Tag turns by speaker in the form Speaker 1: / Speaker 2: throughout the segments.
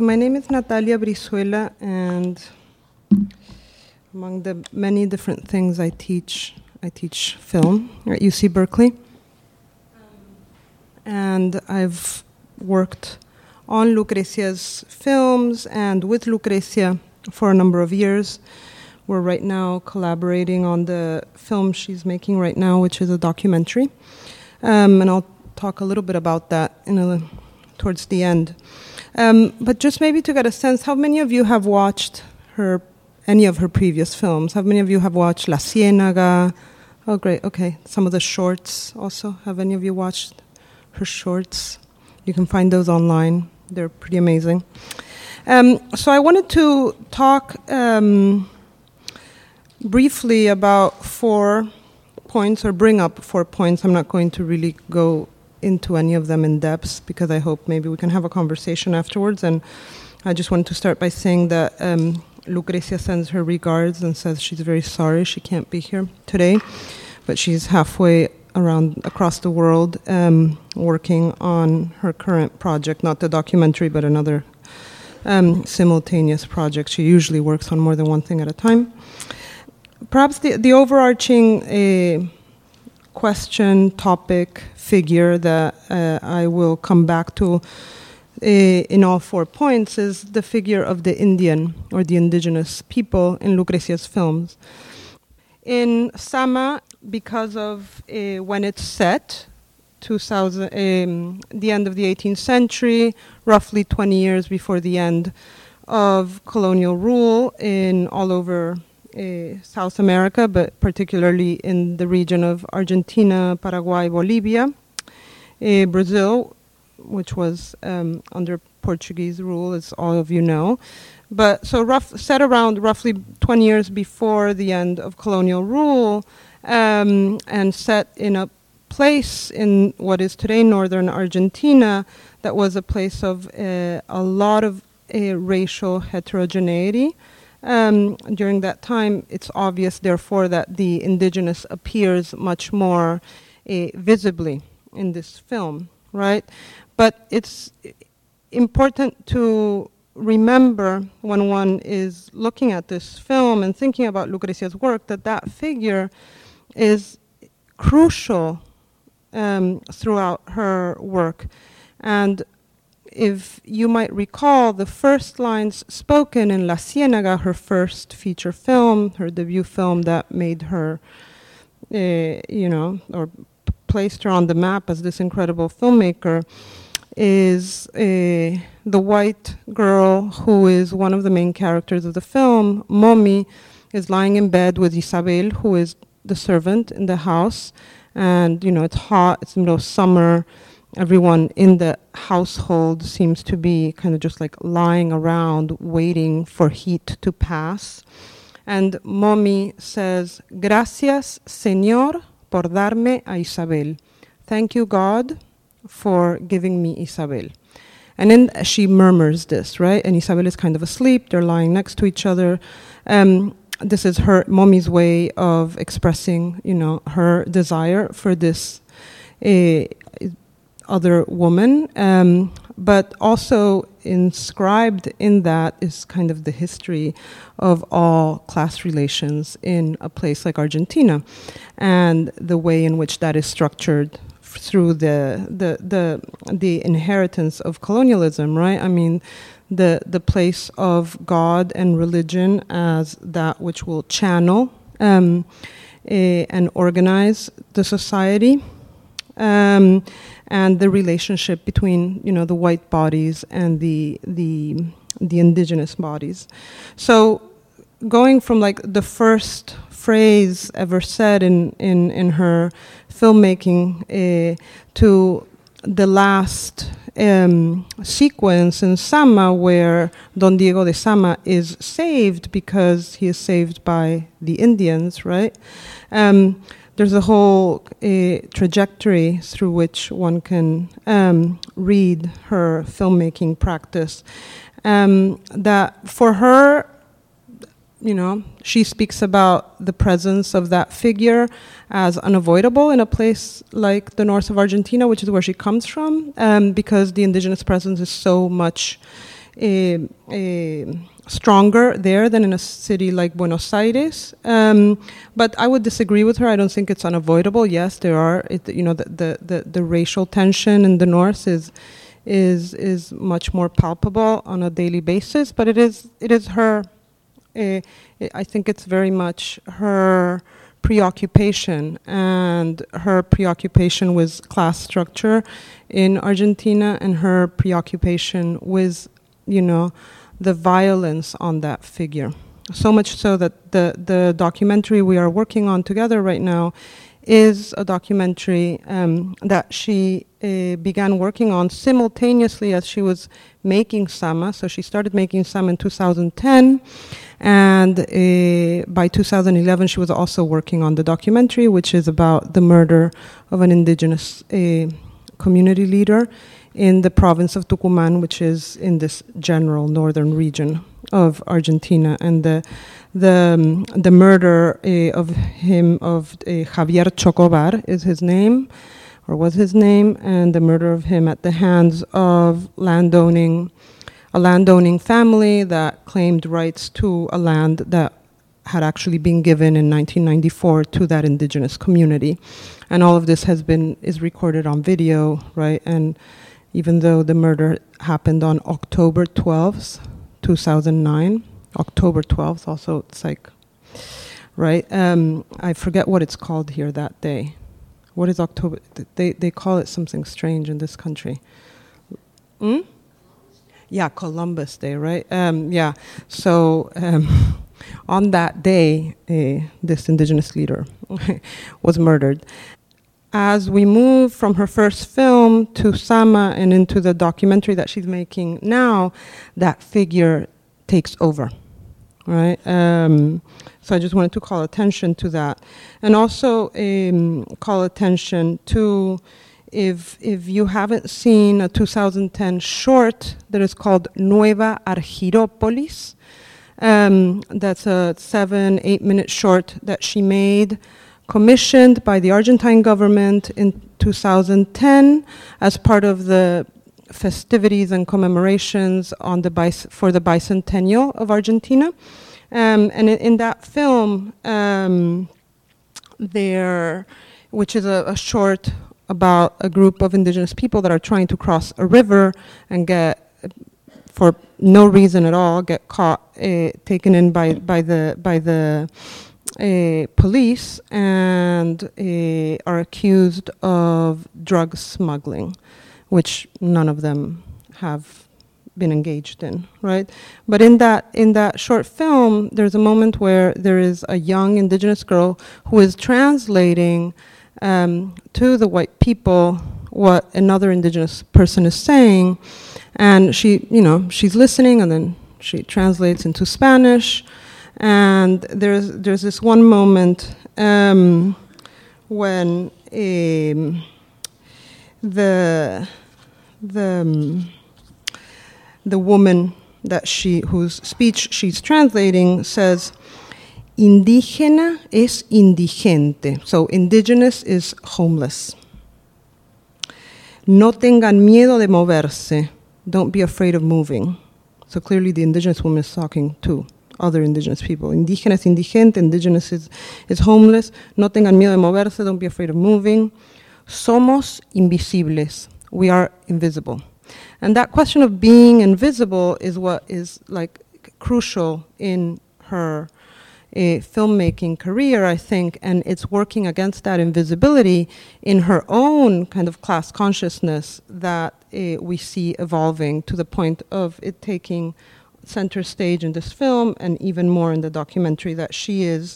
Speaker 1: So my name is Natalia Brizuela, and among the many different things I teach film at UC Berkeley. And I've worked on Lucrezia's films and with Lucrezia for a number of years. We're right now collaborating on the film she's making right now, which is a documentary. And I'll talk a little bit about that towards the end. But just maybe to get a sense, how many of you have watched any of her previous films? How many of you have watched La Ciénaga? Oh, great, okay. Some of the shorts also. Have any of you watched her shorts? You can find those online. They're pretty amazing. So I wanted to talk briefly about 4 points, or bring up 4 points. I'm not going to really go into any of them in depth because I hope maybe we can have a conversation afterwards. And I just wanted to start by saying that Lucrezia sends her regards and says she's very sorry she can't be here today, but she's halfway across the world working on her current project, not the documentary, but another simultaneous project. She usually works on more than one thing at a time. Perhaps the overarching question, topic, figure that I will come back to in all 4 points is the figure of the Indian or the indigenous people in Lucrezia's films. In Sama, because of when it's set, the end of the 18th century, roughly 20 years before the end of colonial rule in all over South America, but particularly in the region of Argentina, Paraguay, Bolivia, Brazil, which was under Portuguese rule, as all of you know. But so set around roughly 20 years before the end of colonial rule, and set in a place in what is today northern Argentina that was a place of a lot of racial heterogeneity. During that time, it's obvious, therefore, that the indigenous appears much more visibly in this film, right? But it's important to remember when one is looking at this film and thinking about Lucrezia's work that figure is crucial throughout her work. And if you might recall, the first lines spoken in La Ciénaga, her first feature film, her debut film that made her, or placed her on the map as this incredible filmmaker, is the white girl who is one of the main characters of the film. Momi is lying in bed with Isabel, who is the servant in the house. And, it's hot, it's the middle of summer. Everyone in the household seems to be kind of just like lying around waiting for heat to pass. And Momi says, "Gracias, Señor, por darme a Isabel." Thank you, God, for giving me Isabel. And then she murmurs this, right? And Isabel is kind of asleep. They're lying next to each other. This is her Momi's way of expressing, her desire for this other woman, but also inscribed in that is kind of the history of all class relations in a place like Argentina, and the way in which that is structured through the inheritance of colonialism, right? I mean, the place of God and religion as that which will channel and organize the society. And the relationship between, the white bodies and the indigenous bodies. So going from like the first phrase ever said in her filmmaking to the last sequence in Sama, where Don Diego de Sama is saved because he is saved by the Indians, right? There's a whole trajectory through which one can read her filmmaking practice. That for her, she speaks about the presence of that figure as unavoidable in a place like the north of Argentina, which is where she comes from, because the indigenous presence is so much stronger there than in a city like Buenos Aires. But I would disagree with her. I don't think it's unavoidable. Yes, there are. The racial tension in the north is much more palpable on a daily basis. But it is her. I think it's very much her preoccupation and her preoccupation with class structure in Argentina and her preoccupation with, the violence on that figure. So much so that the documentary we are working on together right now is a documentary that she began working on simultaneously as she was making Sama. So she started making Sama in 2010, and by 2011 she was also working on the documentary, which is about the murder of an indigenous community leader in the province of Tucumán, which is in this general northern region of Argentina, and the murder of Javier Chocobar is his name, or was his name, and the murder of him at the hands of a landowning family that claimed rights to a land that had actually been given in 1994 to that indigenous community. And all of this is recorded on video, right? And even though the murder happened on October 12th, 2009, October 12th, also it's like, right? I forget what it's called here that day. What is October? They call it something strange in this country. Yeah, Columbus Day, right? Yeah, so on that day, this indigenous leader was murdered. As we move from her first film to Sama and into the documentary that she's making now, that figure takes over, right? So I just wanted to call attention to that. And also call attention to, if you haven't seen a 2010 short that is called Nueva Argirópolis, that's a 7-8 minute short that she made, commissioned by the Argentine government in 2010 as part of the festivities and commemorations on for the bicentennial of Argentina. And in that film, which is a short about a group of indigenous people that are trying to cross a river and for no reason at all, get caught, taken in by the police and are accused of drug smuggling, which none of them have been engaged in, right? But in that short film, there's a moment where there is a young indigenous girl who is translating to the white people what another indigenous person is saying, and she's listening, and then she translates into Spanish. And there's this one moment when the woman whose speech she's translating says, "Indígena es indigente." So indigenous is homeless. "No tengan miedo de moverse." Don't be afraid of moving. So clearly the indigenous woman is talking to other indigenous people. Indígena es indigente, indigenous is homeless. No tengan miedo de moverse, don't be afraid of moving. Somos invisibles. We are invisible. And that question of being invisible is what is like crucial in her filmmaking career, I think, and it's working against that invisibility in her own kind of class consciousness that we see evolving to the point of it taking center stage in this film, and even more in the documentary that she is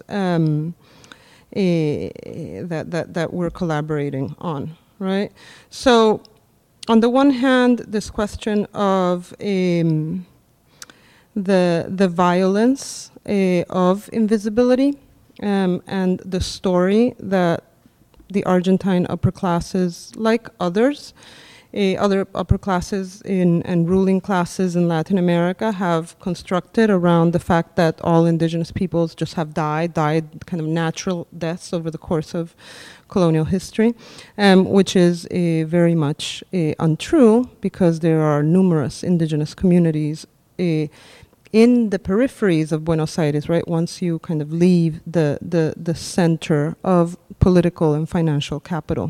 Speaker 1: that we're collaborating on, right? So, on the one hand, this question of the violence of invisibility and the story that the Argentine upper classes, like others, other upper classes and ruling classes in Latin America have constructed around the fact that all indigenous peoples just have died kind of natural deaths over the course of colonial history, which is very much untrue, because there are numerous indigenous communities in the peripheries of Buenos Aires, right? Once you kind of leave the center of political and financial capital.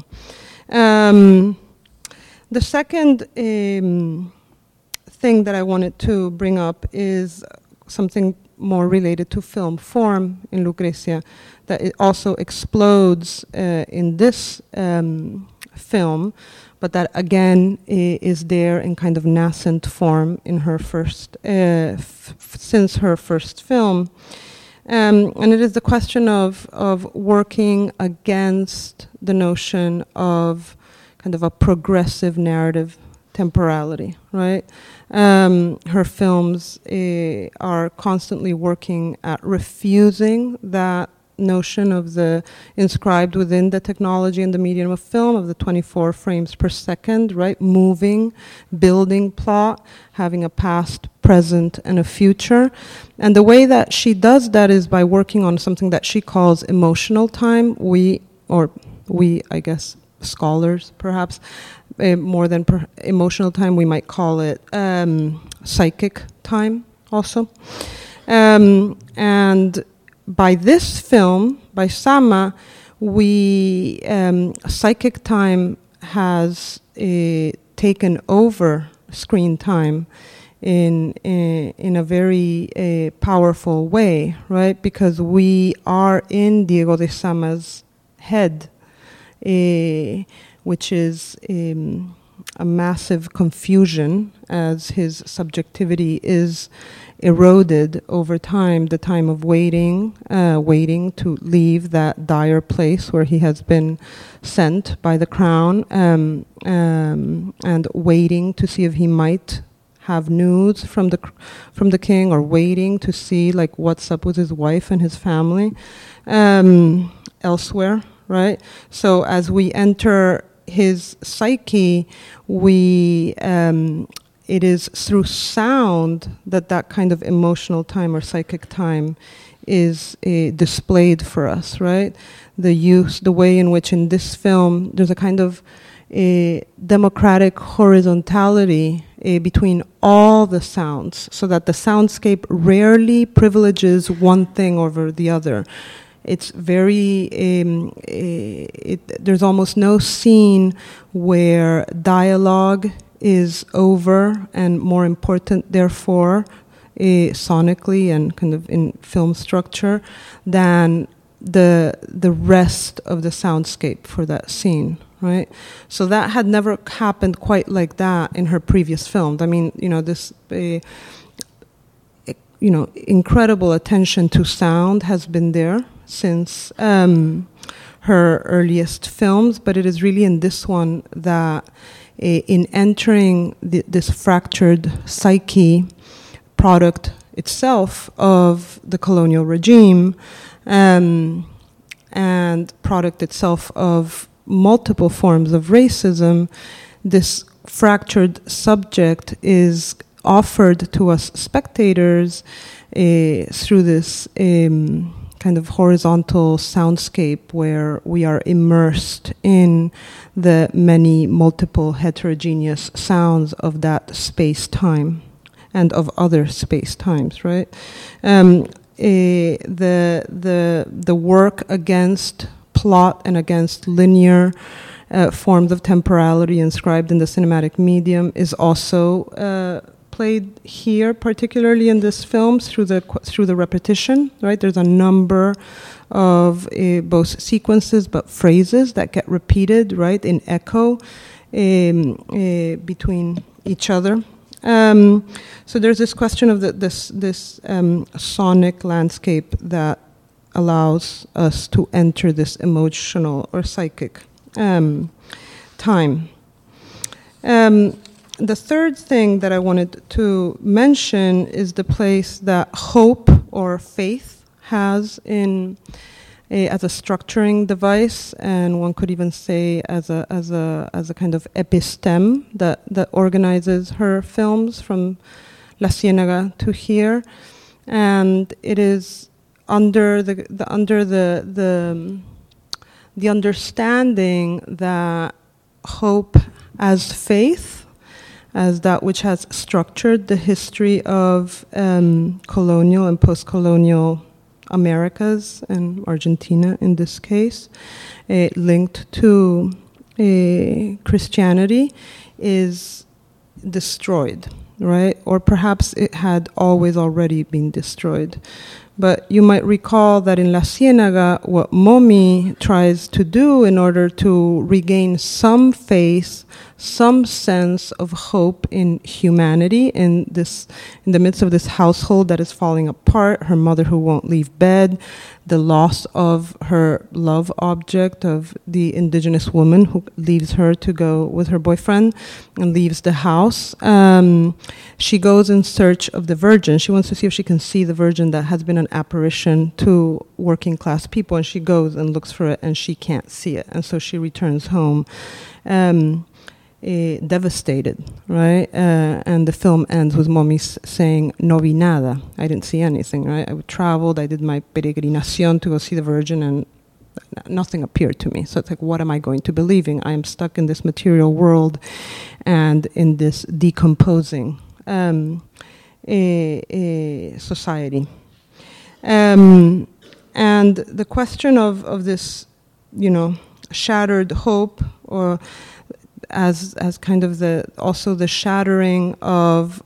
Speaker 1: The second thing that I wanted to bring up is something more related to film form in Lucrecia, that it also explodes in this film, but that again is there in kind of nascent form in her first, since her first film. And it is the question of working against the notion of kind of a progressive narrative temporality, right? Her films are constantly working at refusing that notion of the inscribed within the technology and the medium of film of the 24 frames per second, right? Moving, building plot, having a past, present, and a future. And the way that she does that is by working on something that she calls emotional time. We, I guess, scholars perhaps, more than emotional time, we might call it psychic time also. And by this film, by Sama, psychic time has taken over screen time in a very powerful way, right? Because we are in Diego de Sama's head, which is a massive confusion as his subjectivity is eroded over time, the time of waiting to leave that dire place where he has been sent by the crown, and waiting to see if he might have news from the king, or waiting to see like what's up with his wife and his family elsewhere, right? So as we enter his psyche, it is through sound that kind of emotional time or psychic time is displayed for us, right? The way in which in this film there's a kind of democratic horizontality between all the sounds, so that the soundscape rarely privileges one thing over the other. It's very, there's almost no scene where dialogue is over and more important, therefore, sonically and kind of in film structure, than the rest of the soundscape for that scene, right? So that had never happened quite like that in her previous films. I mean, this... incredible attention to sound has been there since her earliest films, but it is really in this one that in entering this fractured psyche, product itself of the colonial regime, and product itself of multiple forms of racism, this fractured subject is offered to us spectators through this kind of horizontal soundscape where we are immersed in the many multiple heterogeneous sounds of that space-time and of other space-times, right? The work against plot and against linear forms of temporality inscribed in the cinematic medium is also played here, particularly in this film, through the repetition, right? There's a number of both sequences but phrases that get repeated, right, in echo between each other. So there's this question of this sonic landscape that allows us to enter this emotional or psychic time. The third thing that I wanted to mention is the place that hope or faith has in as a structuring device, and one could even say as a kind of episteme that organizes her films from La Ciénaga to here, and it is under the understanding that hope as faith, as that which has structured the history of colonial and post-colonial Americas and Argentina in this case, linked to Christianity, is destroyed, right? Or perhaps it had always already been destroyed. But you might recall that in La Ciénaga, what Momi tries to do in order to regain some faith, some sense of hope in humanity, in the midst of this household that is falling apart, her mother who won't leave bed, the loss of her love object, of the indigenous woman who leaves her to go with her boyfriend and leaves the house. She goes in search of the Virgin. She wants to see if she can see the Virgin that has been an apparition to working class people, and she goes and looks for it and she can't see it, and so she returns home devastated, right? And the film ends with Momi saying, "No vi nada." I didn't see anything, right? I traveled, I did my peregrinación to go see the Virgin, and nothing appeared to me. So it's like, what am I going to believe in? I am stuck in this material world and in this decomposing society. And the question of this, shattered hope, or as kind of also the shattering of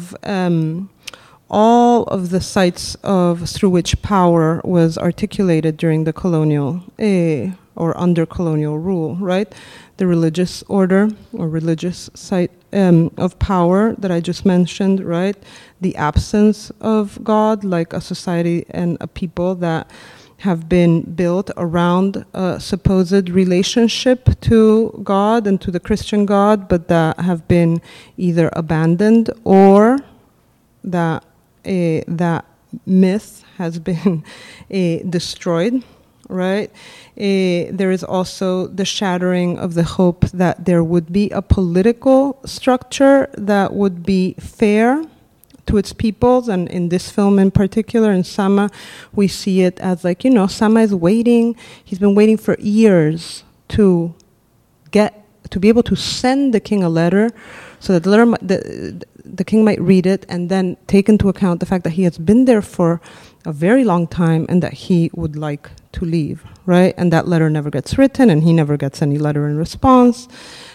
Speaker 1: all of the sites through which power was articulated during the colonial or under colonial rule, right? The religious order or religious site of power that I just mentioned, right? The absence of God, like a society and a people that have been built around a supposed relationship to God and to the Christian God, but that have been either abandoned or that myth has been destroyed, right? There is also the shattering of the hope that there would be a political structure that would be fair to its peoples, and in this film in particular, in Sama, we see it as like, Sama is waiting. He's been waiting for years to be able to send the king a letter, so that the king might read it and then take into account the fact that he has been there for a very long time and that he would like to leave, right? And that letter never gets written, and he never gets any letter in response.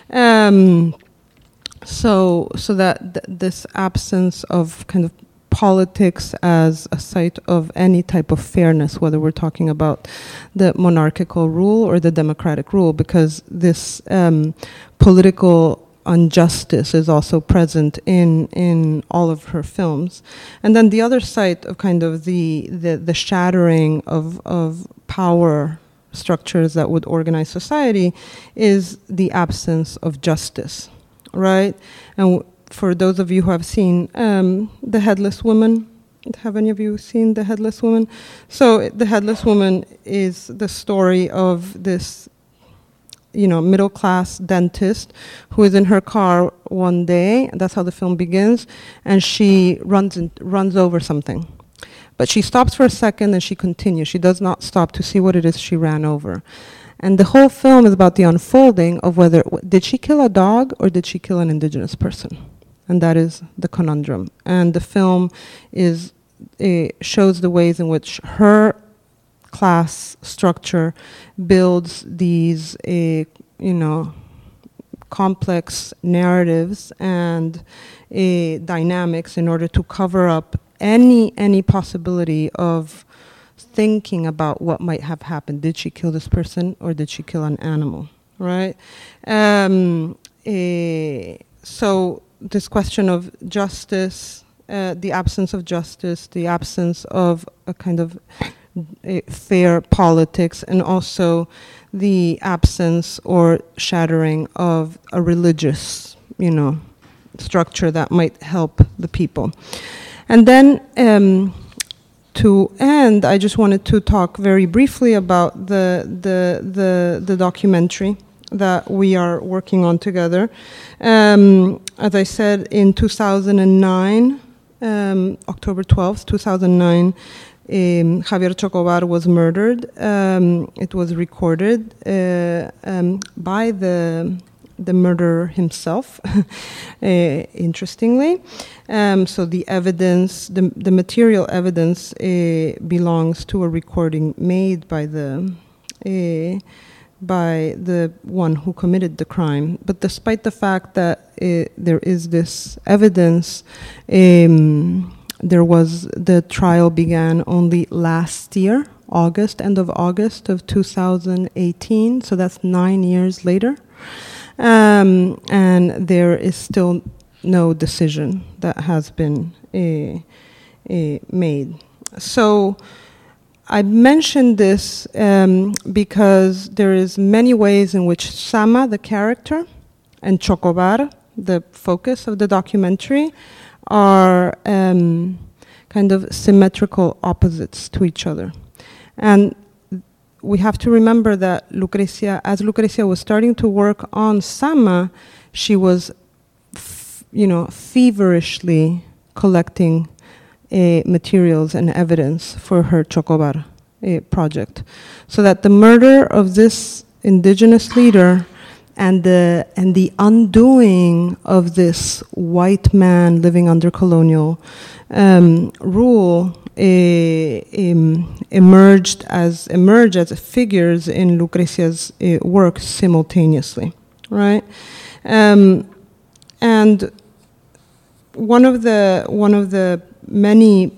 Speaker 1: So that this absence of kind of politics as a site of any type of fairness, whether we're talking about the monarchical rule or the democratic rule, because this political injustice is also present in all of her films. And then the other side of kind of the shattering of power structures that would organize society is the absence of justice. Right? And for those of you who have seen The Headless Woman, have any of you seen The Headless Woman? So The Headless Woman is the story of this, middle-class dentist who is in her car one day, and that's how the film begins, and she runs over something. But she stops for a second and she continues. She does not stop to see what it is she ran over. And the whole film is about the unfolding of whether, did she kill a dog or did she kill an indigenous person? And that is the conundrum. And the film shows the ways in which her class structure builds these, complex narratives and dynamics in order to cover up any possibility of thinking about what might have happened. Did she kill this person or did she kill an animal, right? So this question of justice, the absence of justice, the absence of a kind of fair politics, and also the absence or shattering of a religious, structure that might help the people. And then to end, I just wanted to talk very briefly about the documentary that we are working on together. As I said, in 2009, October 12th, 2009, Javier Chocobar was murdered. It was recorded by the murderer himself, interestingly. So the evidence, the material evidence belongs to a recording made by the one who committed the crime. But despite the fact that there is this evidence, the trial began only last year, end of August of 2018, so that's 9 years later. And there is still no decision that has been made. So I mentioned this because there is many ways in which Sama, the character, and Chocobar, the focus of the documentary, are kind of symmetrical opposites to each other. And we have to remember that as Lucrecia was starting to work on Sama, she was, feverishly collecting materials and evidence for her Chocobar project. So that the murder of this indigenous leader and the undoing of this white man living under colonial rule emerged as figures in Lucrecia's work simultaneously, right? And one of the many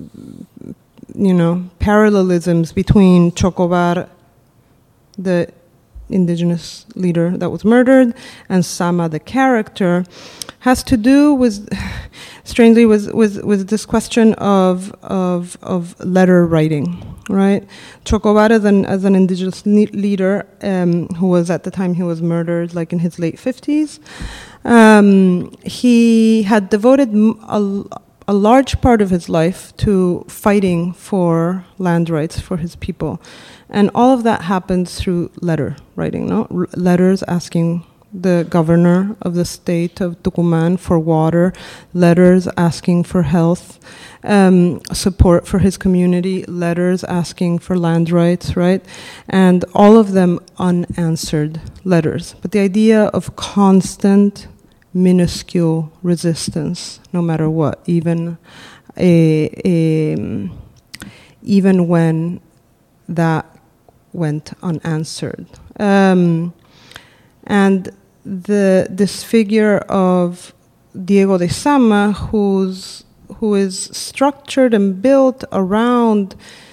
Speaker 1: parallelisms between Chocobar, the indigenous leader that was murdered, and Sama, the character, has to do with, strangely, with this question of letter writing, right? Chocobar, as an indigenous leader, who was at the time he was murdered, like in his late 50s, he had devoted a large part of his life to fighting for land rights for his people. And all of that happens through letter writing, no? Letters asking the governor of the state of Tucumán for water, letters asking for health, support for his community, letters asking for land rights, right? And all of them unanswered letters. But the idea of constant, minuscule resistance, no matter what, even when that went unanswered. And this figure of Diego de Sama, who is structured and built around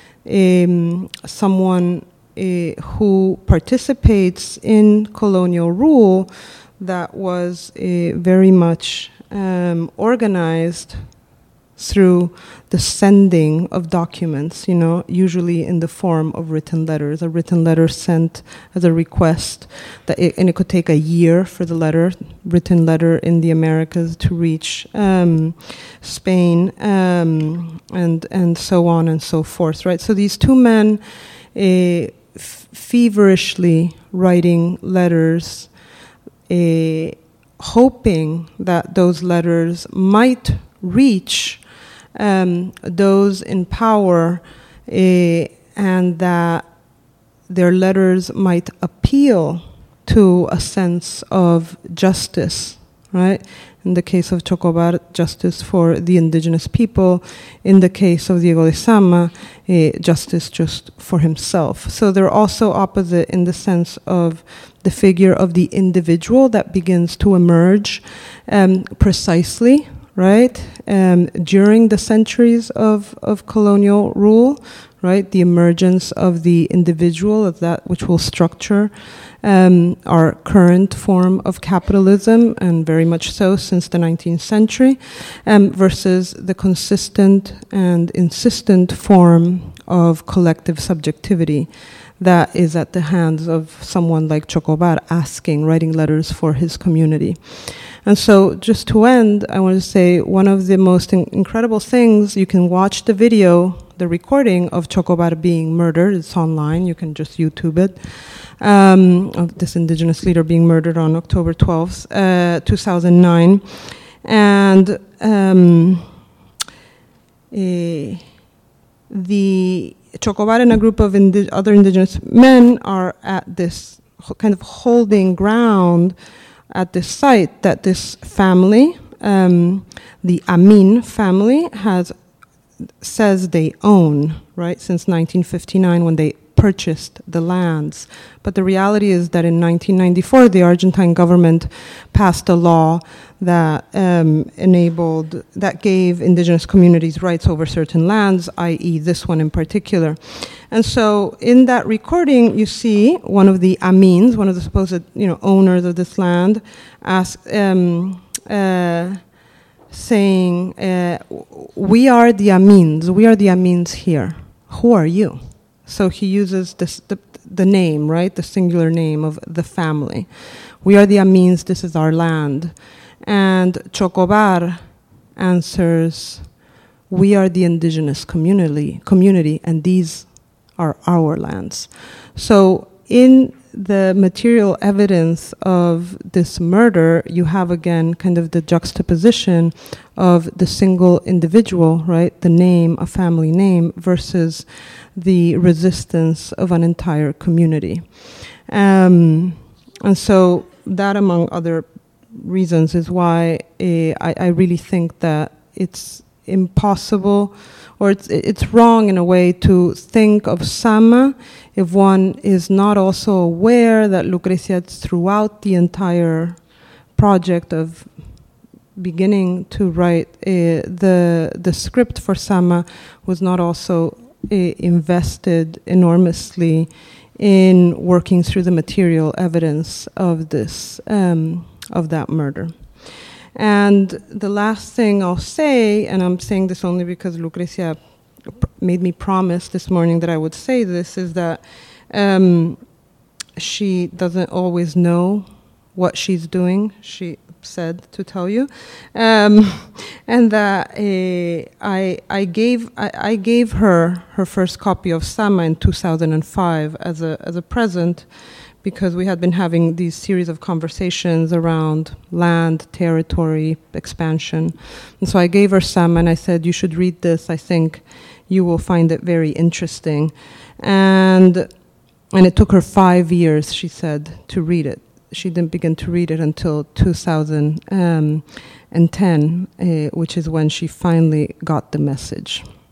Speaker 1: someone who participates in colonial rule that was very much organized through the sending of documents, usually in the form of written letters. A written letter sent as a request, and it could take a year for the written letter in the Americas to reach Spain, and so on and so forth, right? So these two men feverishly writing letters, hoping that those letters might reach those in power, and that their letters might appeal to a sense of justice, right? In the case of Chocobar, justice for the indigenous people. In the case of Diego de Sama, justice just for himself. So they're also opposite in the sense of the figure of the individual that begins to emerge precisely, right? During the centuries of colonial rule, right? The emergence of the individual, of that which will structure our current form of capitalism, and very much so since the 19th century, versus the consistent and insistent form of collective subjectivity that is at the hands of someone like Chocobar writing letters for his community. And so just to end, I want to say one of the most incredible things, you can watch the video the recording of Chocobar being murdered. It's online. You can just YouTube it. Of this indigenous leader being murdered on October 12th, 2009. And the Chocobar and a group of other indigenous men are at this kind of holding ground at this site that this family, the Amin family, says they own, right, since 1959 when they purchased the lands. But the reality is that in 1994, the Argentine government passed a law that that gave indigenous communities rights over certain lands, i.e. this one in particular. And so in that recording, you see one of the Amins, one of the supposed, owners of this land, saying, we are the Amins here. Who are you? So he uses the name, right? The singular name of the family. We are the Amins, this is our land. And Chocobar answers, we are the indigenous community, and these are our lands. So in the material evidence of this murder, you have again kind of the juxtaposition of the single individual, right? The name, a family name, versus the resistance of an entire community. And so that, among other reasons, is why I really think that it's impossible, or it's wrong in a way to think of Sama if one is not also aware that Lucrecia, throughout the entire project of beginning to write the script for Sama, was not also invested enormously in working through the material evidence of this of that murder. And the last thing I'll say, and I'm saying this only because Lucrecia made me promise this morning that I would say this, is that she doesn't always know what she's doing, she said to tell you, and that I gave her first copy of Sama in 2005 as a present, because we had been having these series of conversations around land, territory, expansion. And so I gave her some, and I said, you should read this. I think you will find it very interesting. And it took her 5 years, she said, to read it. She didn't begin to read it until 2010, which is when she finally got the message.